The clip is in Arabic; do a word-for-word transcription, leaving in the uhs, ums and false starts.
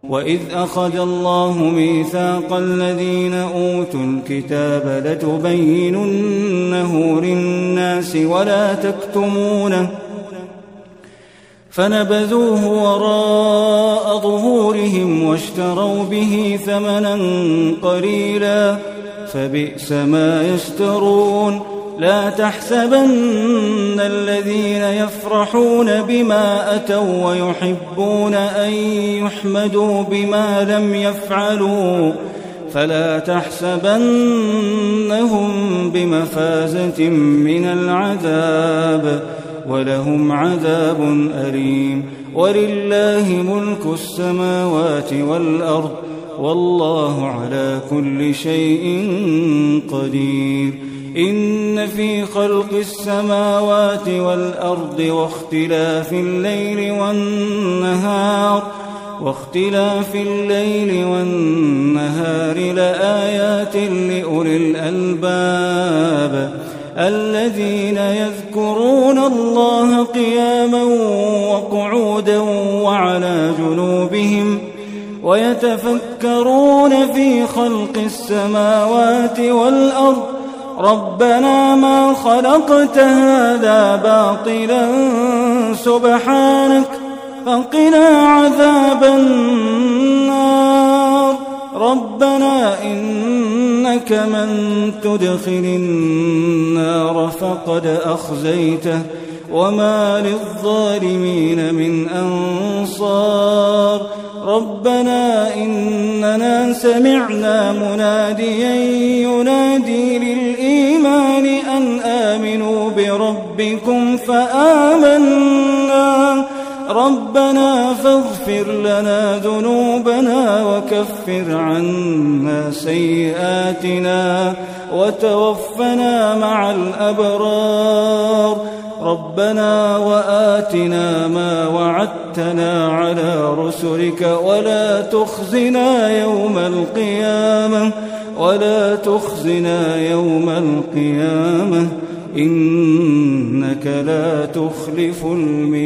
وإذ أخذ الله ميثاق الذين أوتوا الكتاب لتبيننه للناس ولا تكتمونه فنبذوه وراء ظهورهم واشتروا به ثمنا قليلا فبئس ما يشترون لا تحسبن الذين يفرحون بما أتوا ويحبون أن يحمدوا بما لم يفعلوا فلا تحسبنهم بمفازة من العذاب ولهم عذاب أليم ولله ملك السماوات والأرض والله على كل شيء قدير إن في خلق السماوات والأرض واختلاف الليل والنهار واختلاف الليل والنهار لآيات لأولي الألباب الذين يذكرون الله قياما وقعودا وعلى جنوبهم ويتفكرون في خلق السماوات والأرض ربنا ما خلقت هذا باطلا سبحانك فقنا عذاب النار ربنا إنك من تدخل النار فقد أخزيته وما للظالمين من أنصار ربنا إننا سمعنا مناديا ينادي للإيمان أن آمنوا بربكم فآمنا ربنا فاغفر لنا ذنوبنا وكفر عنا سيئاتنا وتوفنا مع الأبرار ربنا وآتنا ما وعدتنا على رسلك ولا تخزنا يوم القيامة ولا تخزنا يوم القيامة إنك لا تخلف الميعاد.